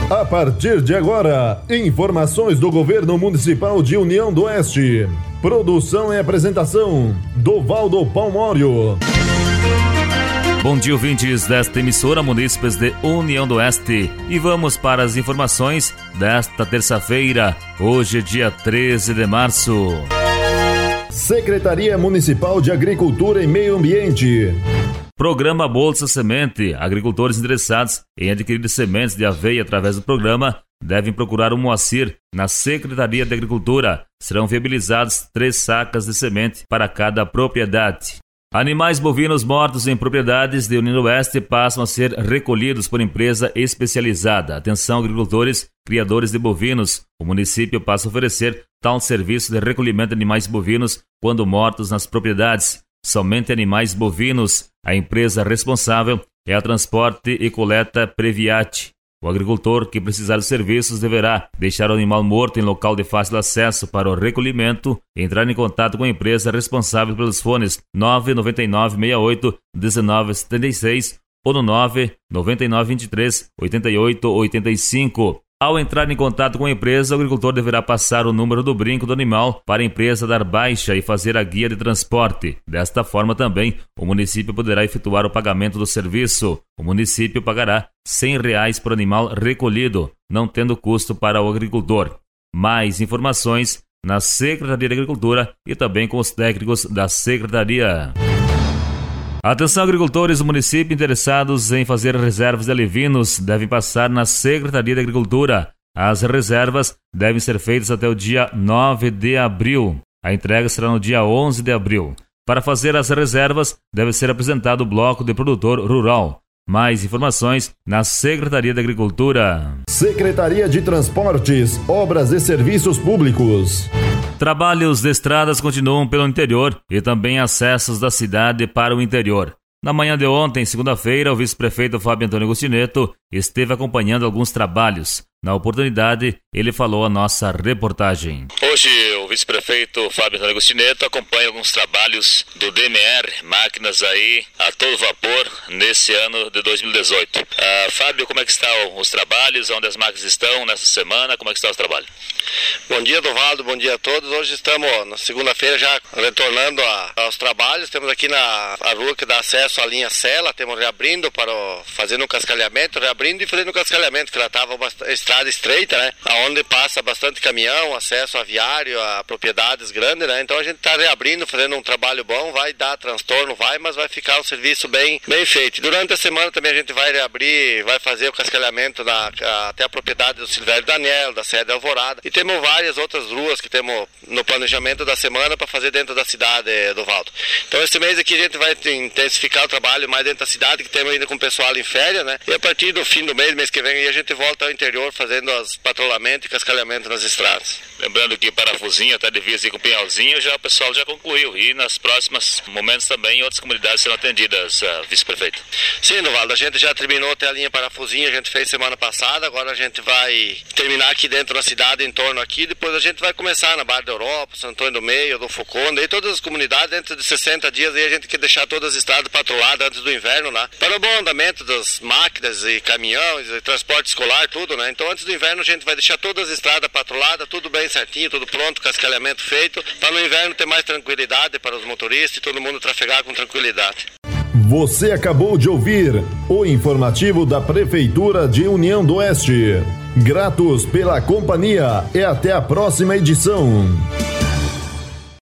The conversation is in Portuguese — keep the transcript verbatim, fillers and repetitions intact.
A partir de agora, informações do Governo Municipal de União do Oeste. Produção e apresentação, Dovaldo Palmório. Bom dia, ouvintes desta emissora Munícipes de União do Oeste. E vamos para as informações desta terça-feira, hoje dia treze de março. Secretaria Municipal de Agricultura e Meio Ambiente. Programa Bolsa Semente. Agricultores interessados em adquirir sementes de aveia através do programa devem procurar o Moacir na Secretaria de Agricultura. Serão viabilizados três sacas de semente para cada propriedade. Animais bovinos mortos em propriedades de União do Oeste passam a ser recolhidos por empresa especializada. Atenção, agricultores, criadores de bovinos. O município passa a oferecer tal serviço de recolhimento de animais bovinos quando mortos nas propriedades. Somente animais bovinos. A empresa responsável é a Transporte e Coleta Previat. O agricultor que precisar dos serviços deverá deixar o animal morto em local de fácil acesso para o recolhimento e entrar em contato com a empresa responsável pelos fones nove nove nove seis oito um nove sete seis ou no nove nove nove dois três oito oito oito cinco. Ao entrar em contato com a empresa, o agricultor deverá passar o número do brinco do animal para a empresa dar baixa e fazer a guia de transporte. Desta forma também, o município poderá efetuar o pagamento do serviço. O município pagará cem reais por animal recolhido, não tendo custo para o agricultor. Mais informações na Secretaria de Agricultura e também com os técnicos da Secretaria. Atenção, agricultores do município interessados em fazer reservas de alevinos devem passar na Secretaria de Agricultura. As reservas devem ser feitas até o dia nove de abril. A entrega será no dia onze de abril. Para fazer as reservas, deve ser apresentado o bloco de produtor rural. Mais informações na Secretaria de Agricultura. Secretaria de Transportes, Obras e Serviços Públicos. Trabalhos de estradas continuam pelo interior e também acessos da cidade para o interior. Na manhã de ontem, segunda-feira, o vice-prefeito Fábio Antônio Agostineto esteve acompanhando alguns trabalhos. Na oportunidade, ele falou a nossa reportagem. Hoje, o vice-prefeito Fábio Antônio Agostineto acompanha alguns trabalhos do D M R, máquinas aí a todo vapor, nesse ano de dois mil e dezoito. Uh, Fábio, como é que estão os trabalhos? Onde as máquinas estão nessa semana? Como é que está os trabalhos? Bom dia, Dovaldo, bom dia a todos. Hoje estamos na segunda-feira já retornando a, aos trabalhos. Temos aqui na a rua que dá acesso à linha Sela, temos reabrindo para o, fazendo um cascalhamento, reabrindo e fazendo um cascalhamento, que ela estava uma estrada estreita, né? Onde passa bastante caminhão, acesso a viário, a propriedades grandes, né? Então a gente está reabrindo, fazendo um trabalho bom, vai dar transtorno, vai, mas vai ficar um serviço bem, bem feito. Durante a semana também a gente vai reabrir, vai fazer o cascalhamento na, até a propriedade do Silvério Daniel, da sede Alvorada, e temos várias outras ruas que temos no planejamento da semana para fazer dentro da cidade, Dovaldo. Então esse mês aqui a gente vai intensificar o trabalho mais dentro da cidade, que temos ainda com o pessoal em férias, né? E a partir do fim do mês, mês que vem, a gente volta ao interior fazendo as patrulhamento e cascalhamento nas estradas. Lembrando que Parafusinho até divisa com Pinhalzinho, já o pessoal já concluiu, e nas próximas momentos também outras comunidades serão atendidas, uh, vice-prefeito. Sim, Dovaldo, a gente já terminou até a linha Parafusinho, a gente fez semana passada, agora a gente vai terminar aqui dentro da cidade, em torno aqui, depois a gente vai começar na Barra da Europa, Santo Antônio do Meio, do Foconda, e todas as comunidades, dentro de sessenta dias, aí a gente quer deixar todas as estradas patruladas antes do inverno lá, para o bom andamento das máquinas e caminhões, e transporte escolar, tudo, né? Então antes do inverno a gente vai deixar todas as estradas patruladas, tudo bem certinho, tudo pronto, cascalhamento feito, para no inverno ter mais tranquilidade para os motoristas e todo mundo trafegar com tranquilidade. Você acabou de ouvir o informativo da Prefeitura de União do Oeste. Gratos pela companhia e até a próxima edição.